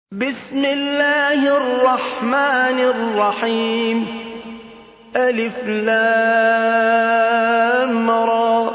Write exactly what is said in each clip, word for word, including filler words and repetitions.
بسم الله الرحمن الرحيم. ألف لام را.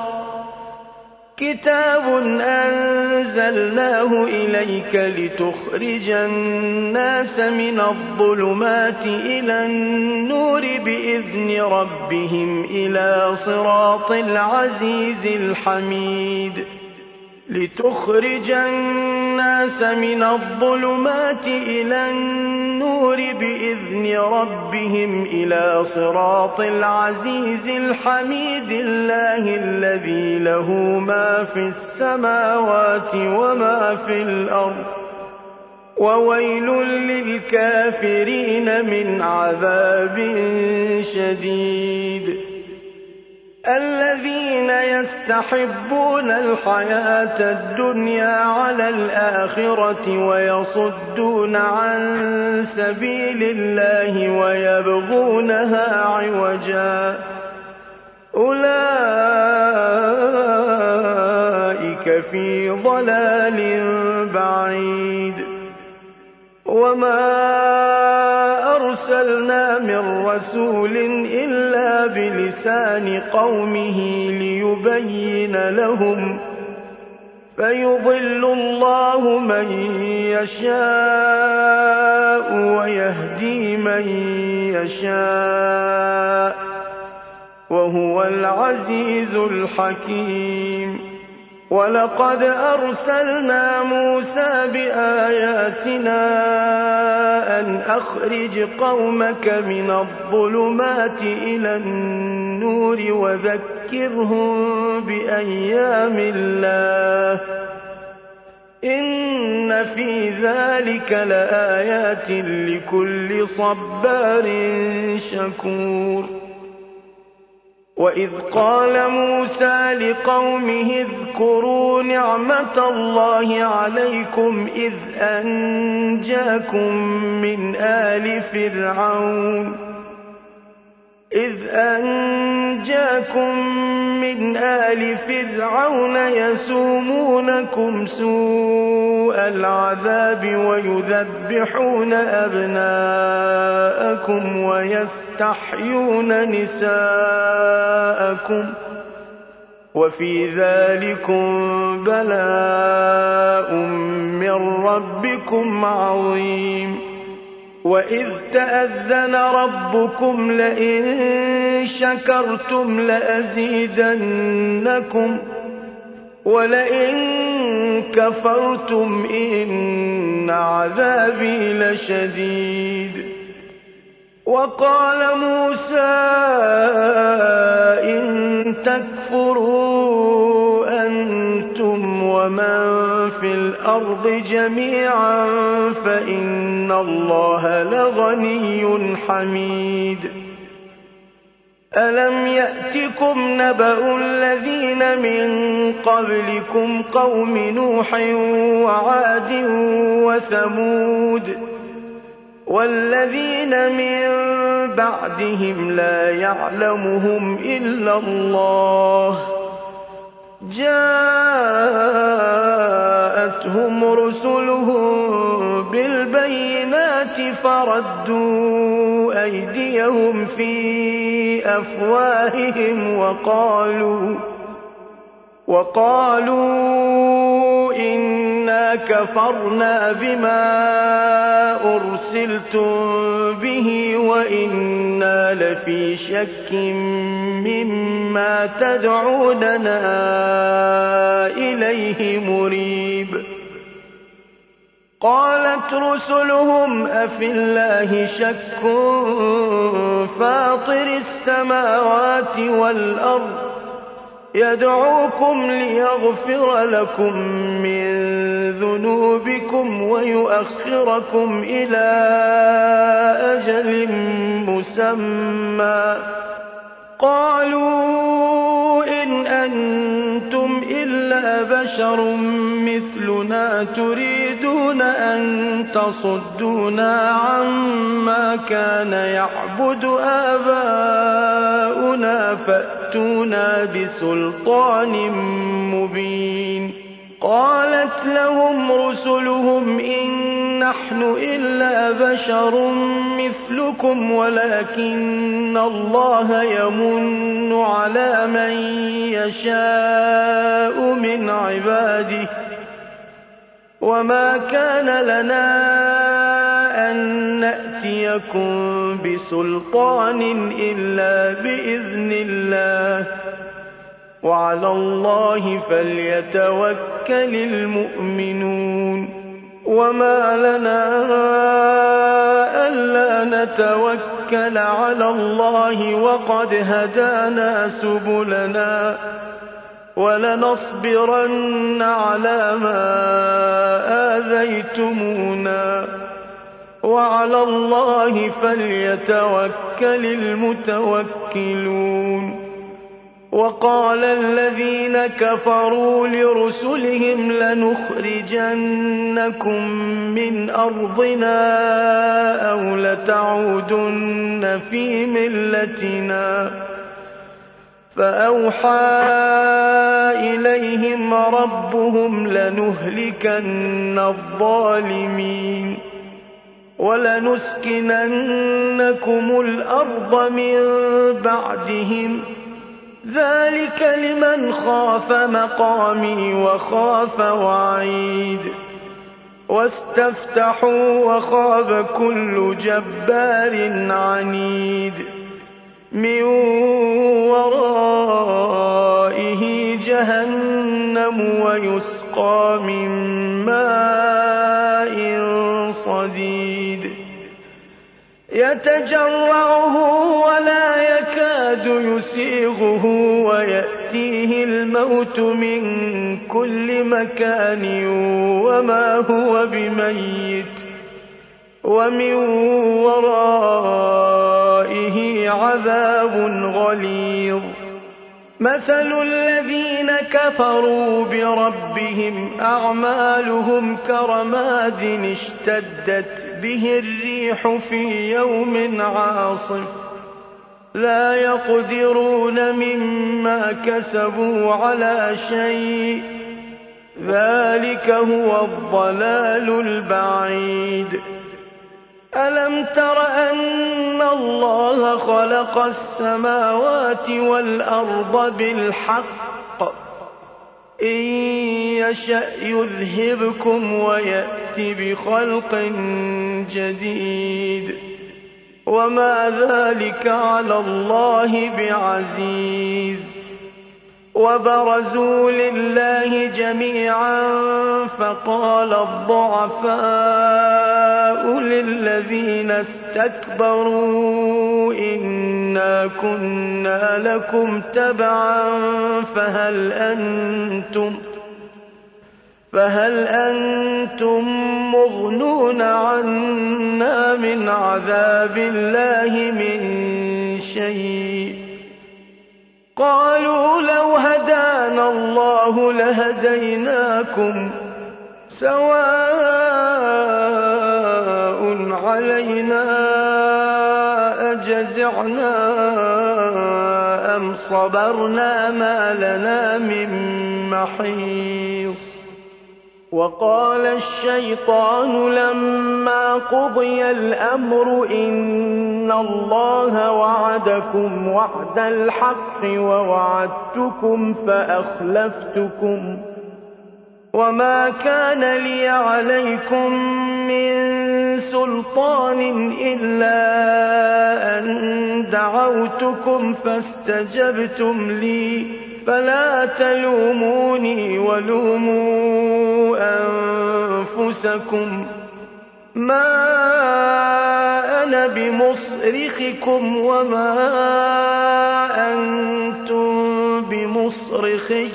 كتاب أنزلناه إليك لتخرج الناس من الظلمات إلى النور بإذن ربهم إلى صراط العزيز الحميد. لتخرج الناس من الظلمات إلى النور بإذن ربهم إلى صراط العزيز الحميد الله الذي له ما في السماوات وما في الأرض وويل للكافرين من عذاب شديد. الذين يستحبون الحياة الدنيا على الآخرة ويصدون عن سبيل الله ويبغونها عوجا أولئك في ضلال بعيد. وما أرسلنا من رسول إلا بلسان قومه ليبين لهم فيضل الله من يشاء ويهدي من يشاء وهو العزيز الحكيم. ولقد أرسلنا موسى بآياتنا أن أخرج قومك من الظلمات إلى النور وذكرهم بأيام الله إن في ذلك لآيات لكل صبار شكور. وإذ قال موسى لقومه اذكروا نعمة الله عليكم إذ أنجاكم من آل فرعون إذ أنجاكم من آل فرعون يسومونكم سوء العذاب ويذبحون أبناءكم ويستحيون نساءكم وفي ذلكم بلاء من ربكم عظيم. وإذ تأذن ربكم لئن شكرتم لأزيدنكم ولئن كفرتم إن عذابي لشديد. وقال موسى إن تكفروا أنتم ومن في الأرض جميعا فإن الله لغني حميد. ألم يأتكم نبأ الذين من قبلكم قوم نوح وعاد وثمود والذين من بعدهم لا يعلمهم إلا الله جاءتهم رسلهم بالبينات فردوا أيديهم في أفواههم وقالوا وقالوا إنا كفرنا بما أرسلتم به وإنا لفي شك مما تدعوننا إليه مريب. قالت رسلهم أفي الله شك فاطر السماوات والأرض يدعوكم ليغفر لكم من ذنوبكم ويؤخركم إلى أجل مسمى قالوا إن أنتم إلا بشر مثلنا تريدون أن تصدونا عما كان يعبد آباؤنا فأتونا بسلطان مبين. قالت لهم رسلهم إن نحن إلا بشر مثلكم ولكن الله يمن على من يشاء من عباده وما كان لنا أن نأتيكم بسلطان إلا بإذن الله وعلى الله فليتوكل المؤمنون وما لنا ألا نتوكل على الله وقد هدانا سبلنا ولنصبرن على ما آذيتمونا وعلى الله فليتوكل المتوكلون وقال الذين كفروا لرسلهم لنخرجنكم من أرضنا أو لتعودن في ملتنا فأوحى إليهم ربهم لنهلكن الظالمين ولنسكننكم الأرض من بعدهم ذلك لمن خاف مقامي وخاف وعيد واستفتحوا وخاب كل جبار عنيد من ورائه جهنم ويسقى من ماء صديد يتجرعه ولا يكاد يسيغه ويأتيه الموت من كل مكان وما هو بميت ومن ورائه عذاب غليظ مثل الذين كفروا بربهم أعمالهم كرماد اشتدت به الريح في يوم عاصف لا يقدرون مما كسبوا على شيء ذلك هو الضلال البعيد ألم تر أن الله خلق السماوات والأرض بالحق إن يشأ يذهبكم ويأتي بخلق جديد وما ذلك على الله بعزيز وبرزوا لله جميعا فقال الضعفاء للذين استكبروا إنا كنا لكم تبعا فهل أنتم فهل أنتم مغنون عنا من عذاب الله من شيء قالوا لو هدانا الله لهديناكم سواء علينا أجزعنا أم صبرنا ما لنا من محيص وقال الشيطان لما قضي الأمر إن الله وعدكم وعد الحق ووعدتكم فأخلفتكم وما كان لي عليكم من سلطان إلا أن دعوتكم فاستجبتم لي فلا تلوموني ولوموا أنفسكم ما أنا بمصرخكم وما أنتم بمصرخي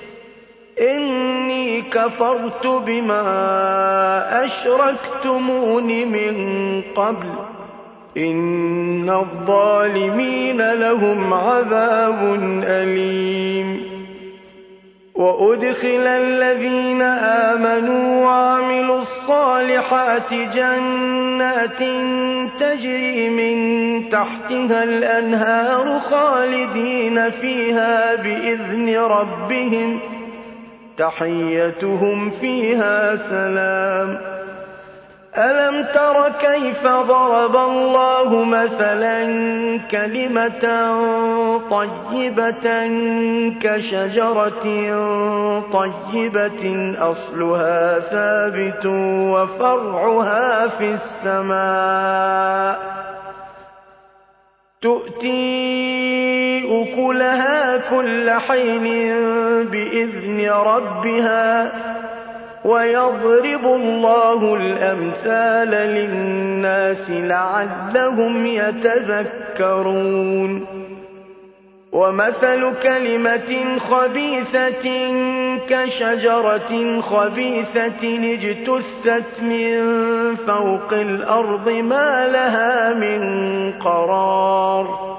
إني كفرت بما أشركتمون من قبل إن الظالمين لهم عذاب أليم وأدخل الذين آمنوا وعملوا الصالحات جنات تجري من تحتها الأنهار خالدين فيها بإذن ربهم تحيتهم فيها سلام ألم تر كيف ضرب الله مثلا كلمة طيبة كشجرة طيبة أصلها ثابت وفرعها في السماء تؤتي أكلها كل حين بإذن ربها ويضرب الله الأمثال للناس لعلهم يتذكرون ومثل كلمة خبيثة كشجرة خبيثة اجتثت من فوق الأرض ما لها من قرار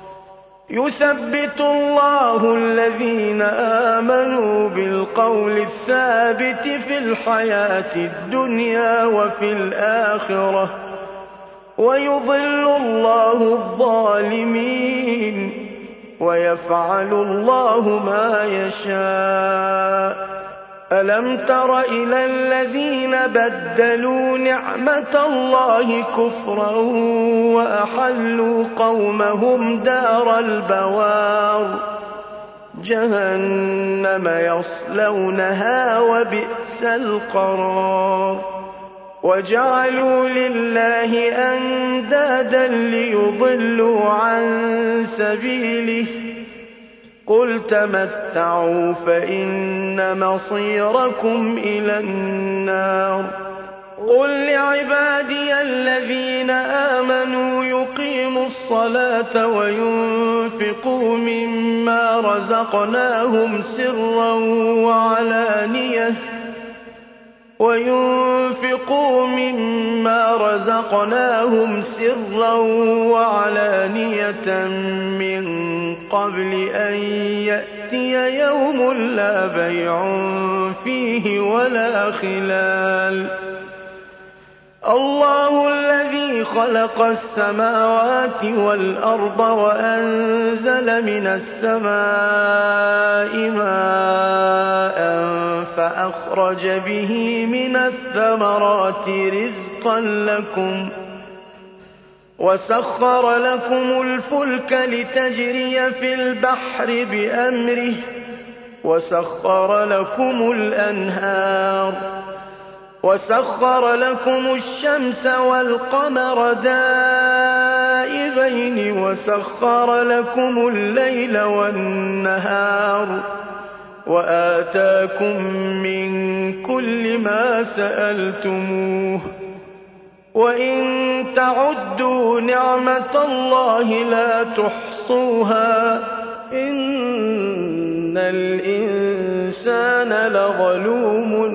يثبت الله الذين آمنوا بالقول الثابت في الحياة الدنيا وفي الآخرة ويضل الله الظالمين ويفعل الله ما يشاء ألم تر إلى الذين بدلوا نعمة الله كفرا وأحلوا قومهم دار البوار جهنم يصلونها وبئس القرار وجعلوا لله أندادا ليضلوا عن سبيله قل تمتعوا فإن مصيركم إلى النار قل لعبادي الذين آمنوا يقيموا الصلاة وينفقوا مما رزقناهم سرا وعلانية وينفقوا مما رزقناهم سرا وعلانية من قبل أن يأتي يوم لا بيع فيه ولا خلال الله الذي خلق السماوات والأرض وأنزل من السماء ماء فأخرج به من الثمرات رزقا لكم وسخر لكم الفلك لتجري في البحر بأمره وسخر لكم الأنهار وسخر لكم الشمس والقمر دائبين وسخر لكم الليل والنهار وآتاكم من كل ما سألتموه وإن تعدوا نعمة الله لا تحصوها إن الإنسان لظلوم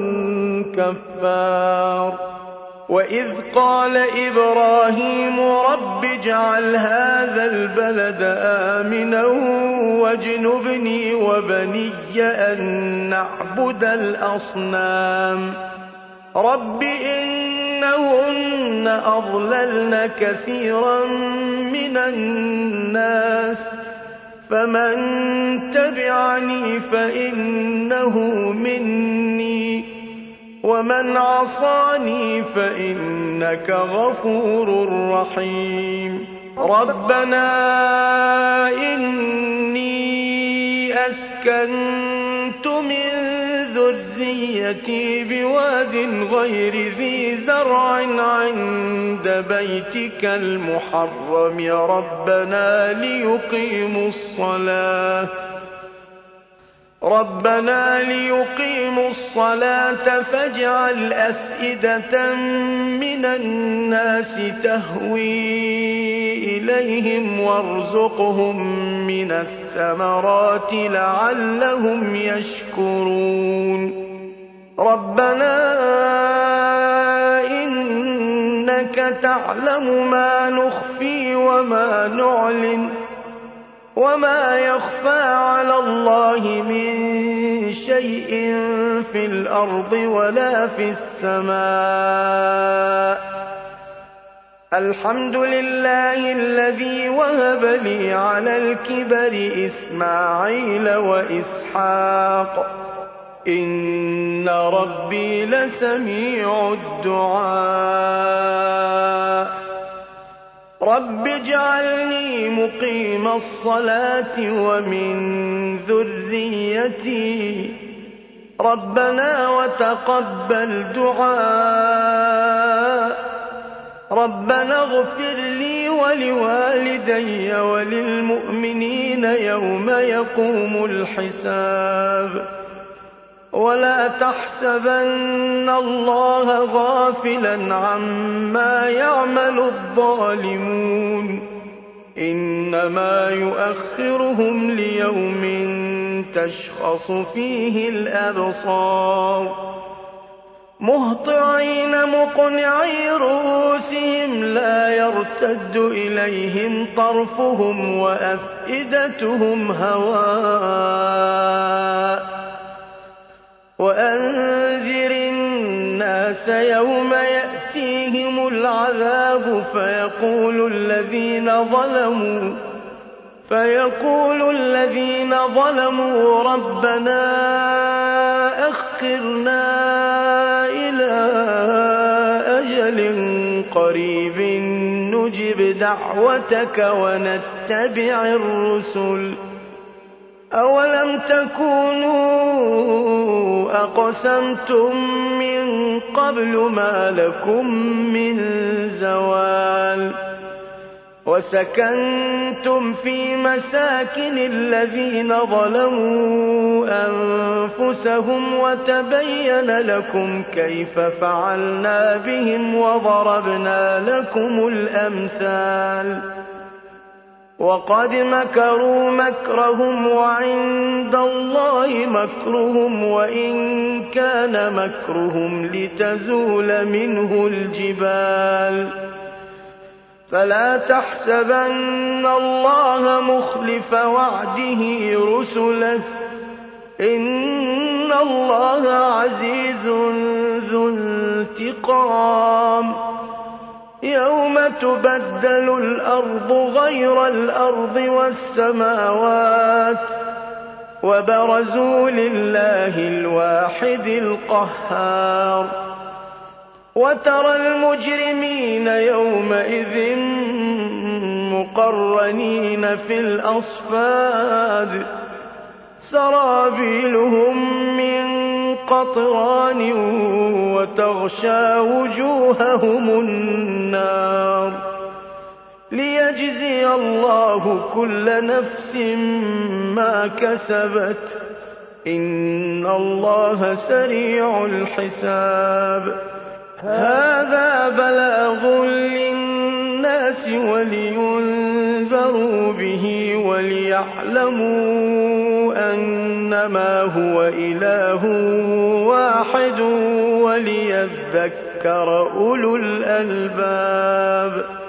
كفار وإذ قال إبراهيم رب اجعل هذا البلد آمنا واجنبني وبني أن نعبد الأصنام رب إنهن أضللن كثيرا من الناس فمن تبعني فإنه مني ومن عصاني فإنك غفور رحيم ربنا إني أسكنت من ذريتي بواد غير ذي زرع عند بيتك المحرم ربنا ليقيموا الصلاة ربنا ليقيموا الصلاة فاجعل أفئدة من الناس تهوي إليهم وارزقهم من الثمرات لعلهم يشكرون ربنا إنك تعلم ما نخفي وما نعلن وما يخفى على الله من شيء في الأرض ولا في السماء الحمد لله الذي وهب لي على الكبر إسماعيل وإسحاق إن ربي لسميع الدعاء رب اجعلني مقيم الصلاة ومن ذريتي ربنا وتقبل دعاء ربنا اغفر لي ولوالدي وللمؤمنين يوم يقوم الحساب ولا تحسبن الله غافلا عما يعمل الظالمون إنما يؤخرهم ليوم تشخص فيه الأبصار مهطعين مقنعي رؤوسهم لا يرتد إليهم طرفهم وأفئدتهم هواء وأنذر الناس يوم يأتيهم العذاب فيقول الذين ظلموا فيقول الذين ظلموا ربنا أخرنا إلى أجل قريب نجب دعوتك ونتبع الرسل أولم تكونوا أقسمتم من قبل ما لكم من زوال وسكنتم في مساكن الذين ظلموا أنفسهم وتبين لكم كيف فعلنا بهم وضربنا لكم الأمثال وقد مكروا مكرهم وعند الله مكرهم وإن كان مكرهم لتزول منه الجبال فلا تحسبن الله مخلف وعده رسله إن الله عزيز ذو انتقام يوم تبدل الأرض غير الأرض والسماوات وبرزوا لله الواحد القهار وترى المجرمين يومئذ مقرنين في الأصفاد سرابيلهم من قطران وتغشى وجوههم النار ليجزي الله كل نفس ما كسبت إن الله سريع الحساب هذا بلاغ للناس ولينذروا به وليعلموا أنما هو إله واحد وليذكر أولو الألباب